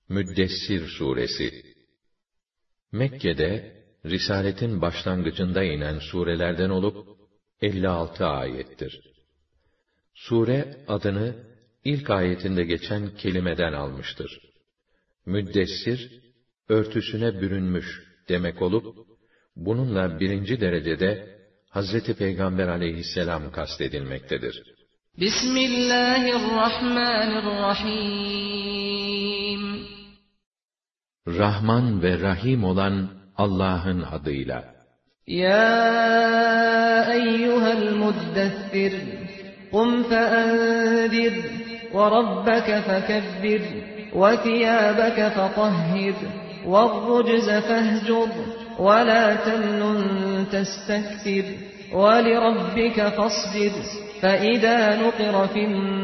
Müddessir suresi. Mekke'de risaletin başlangıcında inen surelerden olup 56 ayettir. Sure adını ilk ayetinde geçen kelimeden almıştır. Müddessir, örtüsüne bürünmüş demek olup, bununla birinci derecede Hazreti Peygamber aleyhisselam kastedilmektedir. Bismillahirrahmanirrahim. Rahman ve Rahim olan Allah'ın adıyla. Ya eyyuhel muddessir, kum feenzir, ve rabbeke fekebbir, ve thiyâbeke fetahhir, ve'rrucze fehcur, ve la temnun testekbir, ve lirabbike fasbir, فَإِذَا نُقِرَ فِي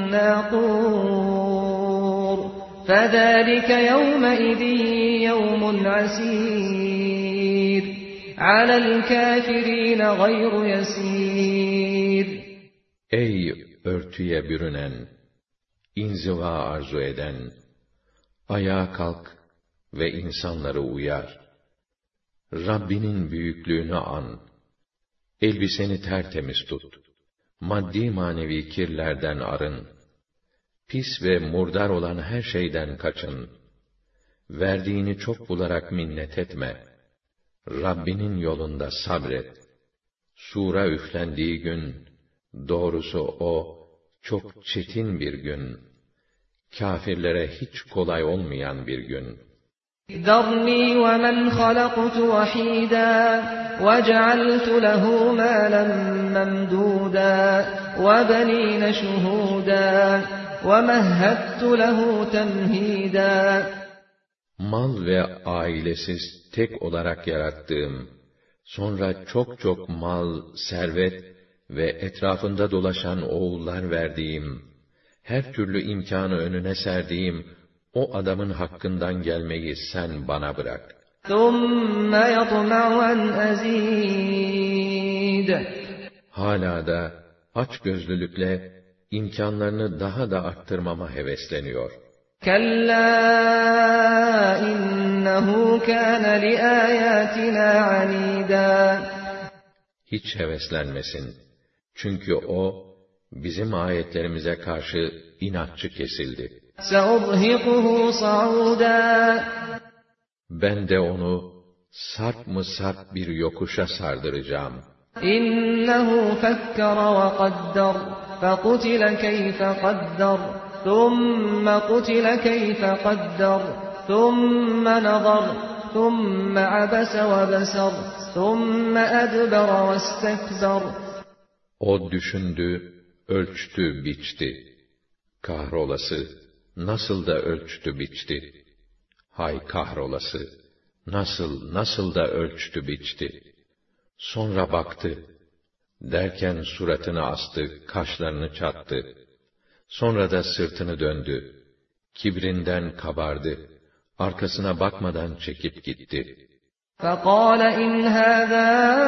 النَّاقُورِ فَذَٰلِكَ يَوْمَئِذٍ يَوْمٌ عَسِيرٌ عَلَى الْكَافِرِينَ غَيْرُ يَسِيرٌ. Ey örtüye bürünen, inziva arzu eden, ayağa kalk ve insanları uyar. Rabbinin büyüklüğünü an, elbiseni tertemiz tut. Maddi manevi kirlerden arın. Pis ve murdar olan her şeyden kaçın. Verdiğini çok bularak minnet etme. Rabbinin yolunda sabret. Sura üflendiği gün, doğrusu o, çok çetin bir gün. Kâfirlere hiç kolay olmayan bir gün. ذَرْنِي وَمَنْ خَلَقْتُ وَحِيدًا وَجَعَلْتُ لَهُ مَالًا مَمْدُودًا وَبَنِينَ شُهُودًا وَمَهَّدتُّ لَهُ تَمْهِيدًا. Mal ve ailesiz tek olarak yarattığım, sonra çok mal, servet ve etrafında dolaşan oğullar verdiğim, her türlü imkanı önüne serdiğim o adamın hakkından gelmeyi sen bana bırak. ثُمَّ يَطْمَعُ أَنْ أَزِيدَ. Hala da açgözlülükle imkanlarını daha da arttırmama hevesleniyor. كَلَّا إِنَّهُ كَانَ لِآيَاتِنَا عَنِيدًا. Hiç heveslenmesin. Çünkü o, bizim ayetlerimize karşı inatçı kesildi. سَأُرْهِقُهُ صَعُودًا. Ben de onu sarp mı sarp bir yokuşa sardıracağım. İnnehu fekkere ve qaddar, fekutile keyfe qaddar, thumme kutile keyfe qaddar, thumme nazar, thumme abese ve besar, thumme edbere ve istekber. O düşündü, ölçtü, biçti. Kahrolası, nasıl da ölçtü, biçti. Hay kahrolası, nasıl da ölçtü, biçti. Sonra baktı, derken suratını astı, kaşlarını çattı. Sonra da sırtını döndü. Kibrinden kabardı, arkasına bakmadan çekip gitti. فَقَالَ إِنْ هَذَا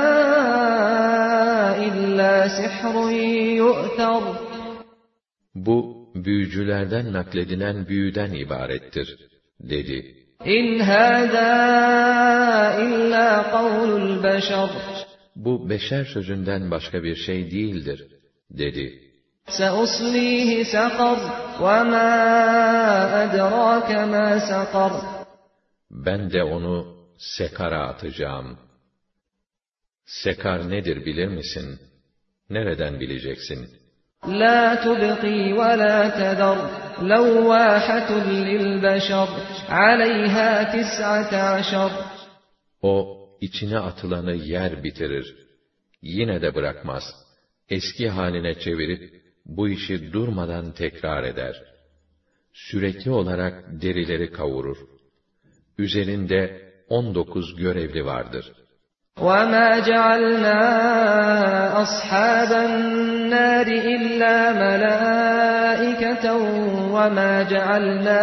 إِلَّا سِحْرٌ يُؤْثَرُ. Bu, büyücülerden nakledilen büyüden ibarettir, dedi. İn hâzâ illâ kavlul beşer. Bu beşer sözünden başka bir şey değildir, dedi. Seuslihi sakar ve mâ edrâke mâ sakar. Ben de onu sekara atacağım. Sekar nedir bilir misin? Nereden bileceksin? La tubqi ve la tedar. Levvâhatun lil beşer. Aleyhâ 19. O, içine atılanı yer bitirir. Yine de bırakmaz. Eski haline çevirip, bu işi durmadan tekrar eder. Sürekli olarak derileri kavurur. Üzerinde 19 görevli vardır. وَمَا جَعَلْنَا أَصْحَابَ النَّارِ إِلَّا مَلَائِكَةً وَمَا جَعَلْنَا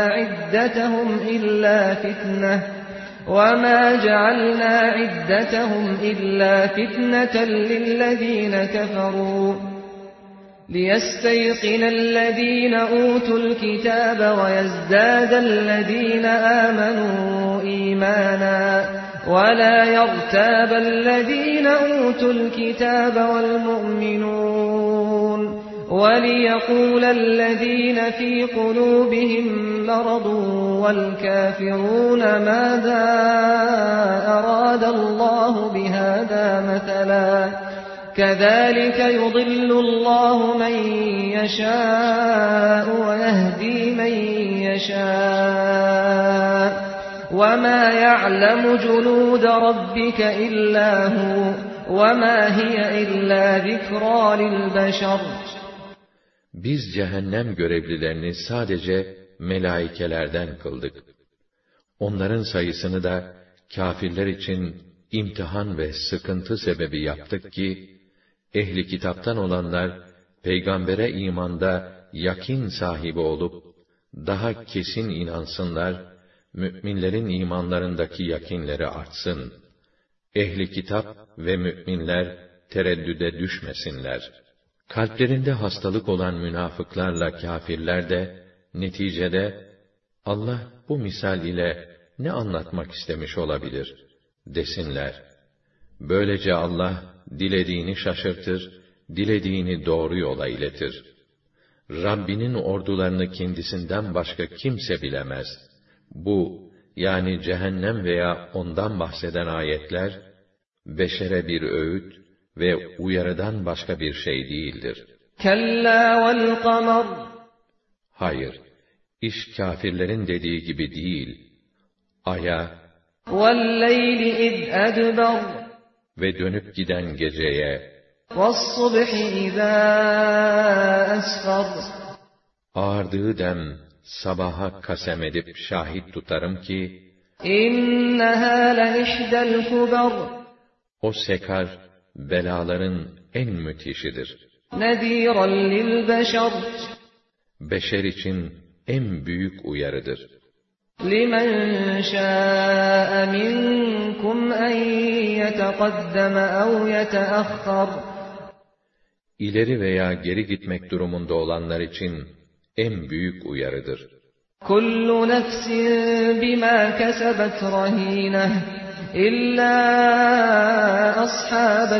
عِدَّتَهُمْ إِلَّا فِتْنَةً لِلَّذِينَ كَفَرُوا لِيَسْتَيْقِنَ الَّذ۪ينَ أُوتُوا الْكِتَابَ وَيَزْدَادَ الَّذ۪ينَ آمَنُوا إِيمَانًا وَلَا يَرْتَابَ الَّذ۪ينَ أُوتُوا الْكِتَابَ وَالْمُؤْمِنُونَ وَلِيَقُولَ الَّذ۪ينَ فِي قُلُوبِهِم مَّرَضٌ وَالْكَافِرُونَ مَاذَا أَرَادَ اللّٰهُ بِهَٰذَا مَثَلًا كَذَٰلِكَ يُضِلُّ اللّٰهُ مَن يَشَاءُ وَيَهْدِي مَن يَشَاءُ وَمَا يَعْلَمُ جُنُودَ رَبِّكَ إِلَّا هُوَ وَمَا هِيَ إِلَّا ذِكْرَىٰ لِلْبَشَرِ. Biz cehennem görevlilerini sadece melaikelerden kıldık. Onların sayısını da kâfirler için imtihan ve sıkıntı sebebi yaptık ki, ehli kitaptan olanlar, peygambere imanda yakin sahibi olup, daha kesin inansınlar, mü'minlerin imanlarındaki yakinleri artsın. Ehli kitap ve mü'minler tereddüde düşmesinler. Kalplerinde hastalık olan münafıklarla kâfirler de, neticede, Allah bu misal ile ne anlatmak istemiş olabilir desinler. Böylece Allah, dilediğini şaşırtır, dilediğini doğru yola iletir. Rabbinin ordularını kendisinden başka kimse bilemez. Bu, yani cehennem veya ondan bahseden ayetler, beşere bir öğüt ve uyarıdan başka bir şey değildir. Kella vel kamer. Hayır, iş kâfirlerin dediği gibi değil. Aya, وَاللَّيْلِ اِذْ اَدْبَرَ ve dönüp giden geceye, وَالصُّبْحِ اِذَا أَسْفَرَ ağardığı dem, sabaha kasem edip şahit tutarım ki, اِنَّهَا لَاِحْدَى الْكُبَرِ o sekar, belaların en müthişidir. نَذ۪يرًا لِلْبَشَرِ Beşer için en büyük uyarıdır. لِمَنْ شَاءَ مِنْكُمْ أَنْ يَتَقَدَّمَ أَوْ يَتَأَخَّرَ İleri veya geri gitmek durumunda olanlar için en büyük uyarıdır. كُلُّ نَفْسٍ بِمَا كَسَبَتْ رَهِينَةٌ إِلَّا أَصْحَابَ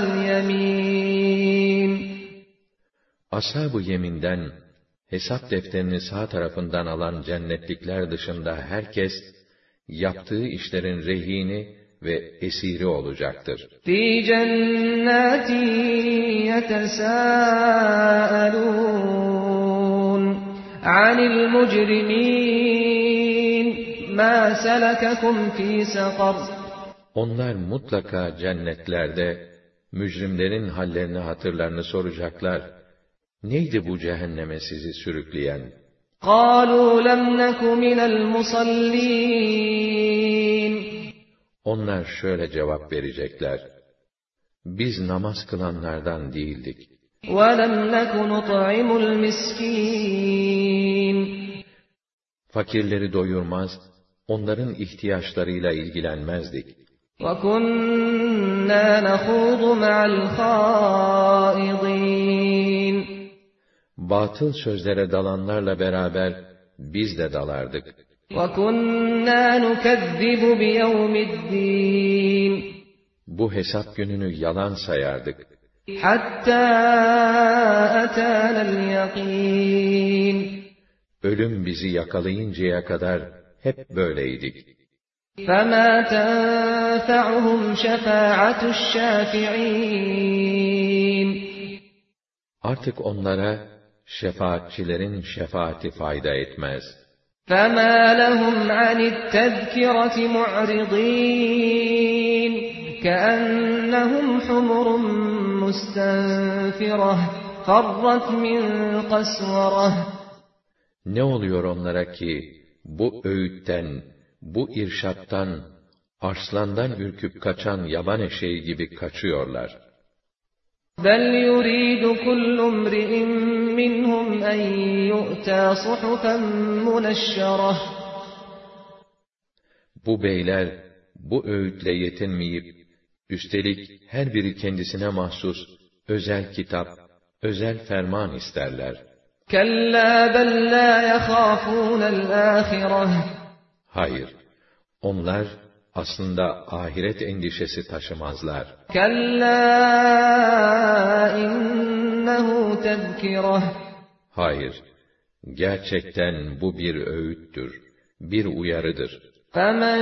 الْيَمِينِ Ashab-ı yeminden, hesap defterini sağ tarafından alan cennetlikler dışında herkes, yaptığı işlerin rehini ve esiri olacaktır. فِي جَنَّاتٍ يَتَسَاءَلُونَ عَنِ الْمُجْرِمِينَ مَا سَلَكَكُمْ فِي سَقَرَ Onlar mutlaka cennetlerde, mücrimlerin hallerini hatırlarını soracaklar. Neydi bu cehenneme sizi sürükleyen? قَالُوا لَمْ نَكُ مِنَ الْمُصَلِّينَ Onlar şöyle cevap verecekler. Biz namaz kılanlardan değildik. وَلَمْ نَكُ نُطْعِمُ الْمِسْكِينَ Fakirleri doyurmaz, onların ihtiyaçlarıyla ilgilenmezdik. وَكُنَّا نَخُوضُ مَعَ الْخَائِضِينَ Batıl sözlere dalanlarla beraber biz de dalardık. وَكُنَّا نُكَذِّبُ بِيَوْمِ الدِّينِ Bu hesap gününü yalan sayardık. حَتَّى أَتَانَا الْيَقِينَ Ölüm bizi yakalayıncaya kadar hep böyleydik. فَمَا تَنْفَعُهُمْ شَفَاعَةُ الشَّافِعِينَ Artık onlara şefaatçilerin şefaati fayda etmez. فَمَا لَهُمْ عَنِ التَّذْكِرَةِ مُعْرِضِينَ كَأَنَّهُمْ حُمُرٌ مُسْتَنْفِرَةٌ فَرَّتْ مِنْ قَسْوَرَةٍ Ne oluyor onlara ki bu öğütten, bu irşattan, arslandan ürküp kaçan yaban eşeği gibi kaçıyorlar. بَلْ يُرِيدُ كُلُّ امْرِئٍ مِّنْهُمْ أَنْ يُؤْتَى صُحُفًا مُنَشَّرَةً Bu beyler, bu öğütle yetinmeyip, üstelik her biri kendisine mahsus özel kitap, özel ferman isterler. كَلَّا بَلْ لَا يَخَافُونَ الْآخِرَةَ Hayır, onlar aslında ahiret endişesi taşımazlar. كَلَّا إِنَّهُ تَذْكِرَةٌ Hayır, gerçekten bu bir öğüttür, bir uyarıdır. فَمَنْ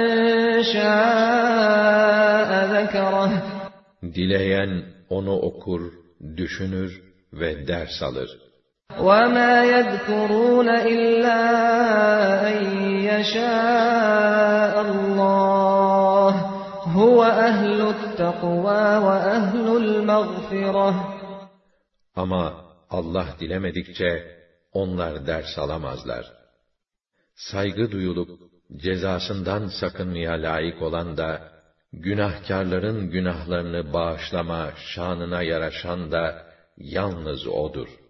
شَاءَ ذَكَرَهُ Dileyen onu okur, düşünür ve ders alır. وَمَا يَذْكُرُونَ إِلَّا أَنْ يَشَاءَ اللّٰهُ هُوَ أَهْلُ التَّقْوَى وَأَهْلُ الْمَغْفِرَةِ Ama Allah dilemedikçe onlar ders alamazlar. Saygı duyulup cezasından sakınmaya layık olan da, günahkarların günahlarını bağışlama şanına yaraşan da yalnız O'dur.